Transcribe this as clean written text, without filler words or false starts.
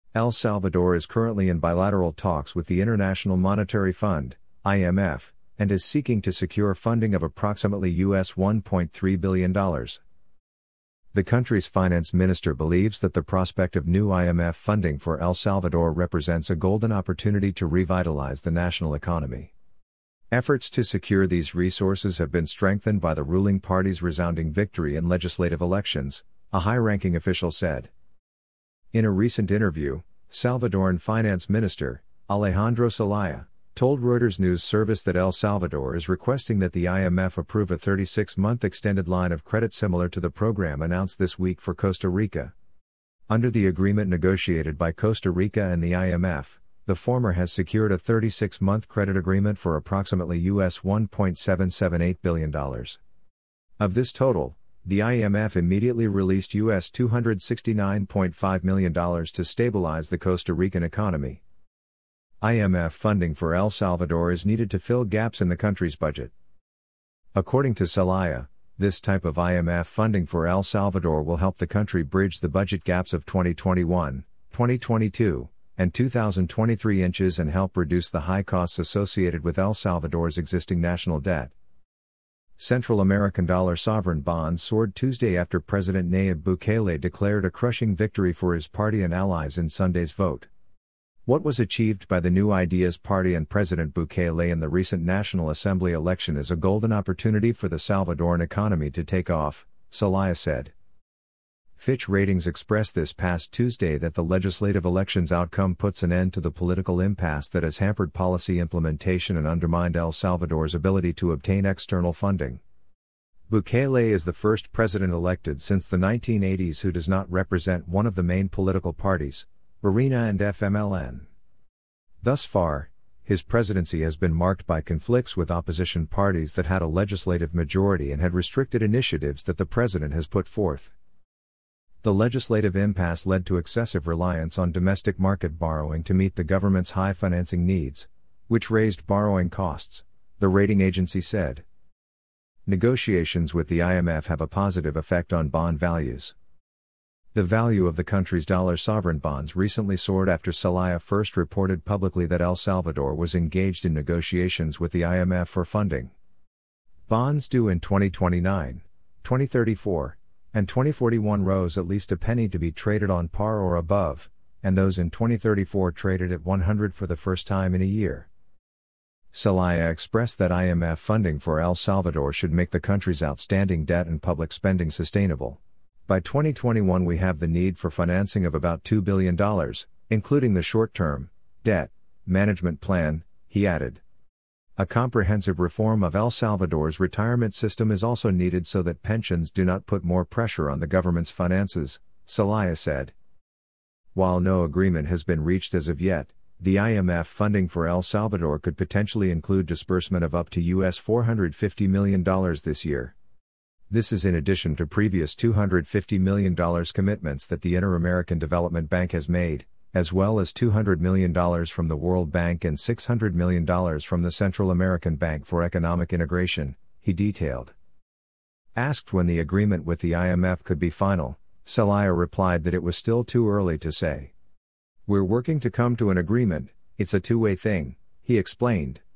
El Salvador is currently in bilateral talks with the International Monetary Fund, IMF, and is seeking to secure funding of approximately US $1.3 billion. The country's finance minister believes that the prospect of new IMF funding for El Salvador represents a golden opportunity to revitalize the national economy. Efforts to secure these resources have been strengthened by the ruling party's resounding victory in legislative elections, a high-ranking official said. In a recent interview, Salvadoran Finance Minister, Alejandro Zelaya, told Reuters News Service that El Salvador is requesting that the IMF approve a 36-month extended line of credit similar to the program announced this week for Costa Rica. Under the agreement negotiated by Costa Rica and the IMF, the former has secured a 36-month credit agreement for approximately US $1.778 billion. Of this total, the IMF immediately released US $269.5 million to stabilize the Costa Rican economy. IMF funding for El Salvador is needed to fill gaps in the country's budget. According to Zelaya, this type of IMF funding for El Salvador will help the country bridge the budget gaps of 2021, 2022, and 2023 and help reduce the high costs associated with El Salvador's existing national debt. Central American dollar sovereign bonds soared Tuesday after President Nayib Bukele declared a crushing victory for his party and allies in Sunday's vote. What was achieved by the New Ideas Party and President Bukele in the recent National Assembly election is a golden opportunity for the Salvadoran economy to take off, Zelaya said. Fitch Ratings expressed this past Tuesday that the legislative election's outcome puts an end to the political impasse that has hampered policy implementation and undermined El Salvador's ability to obtain external funding. Bukele is the first president elected since the 1980s who does not represent one of the main political parties, Arena and FMLN. Thus far, his presidency has been marked by conflicts with opposition parties that had a legislative majority and had restricted initiatives that the president has put forth. The legislative impasse led to excessive reliance on domestic market borrowing to meet the government's high financing needs, which raised borrowing costs, the rating agency said. Negotiations with the IMF have a positive effect on bond values. The value of the country's dollar sovereign bonds recently soared after Zelaya first reported publicly that El Salvador was engaged in negotiations with the IMF for funding. Bonds due in 2029, 2034, and 2041 rose at least a penny to be traded on par or above, and those in 2034 traded at 100 for the first time in a year. Zelaya expressed that IMF funding for El Salvador should make the country's outstanding debt and public spending sustainable. By 2021 we have the need for financing of about $2 billion, including the short-term debt management plan, he added. A comprehensive reform of El Salvador's retirement system is also needed so that pensions do not put more pressure on the government's finances, Zelaya said. While no agreement has been reached as of yet, the IMF funding for El Salvador could potentially include disbursement of up to US $450 million this year. This is in addition to previous $250 million commitments that the Inter-American Development Bank has made, as well as $200 million from the World Bank and $600 million from the Central American Bank for Economic Integration, he detailed. Asked when the agreement with the IMF could be final, Zelaya replied that it was still too early to say. We're working to come to an agreement, it's a two-way thing, he explained.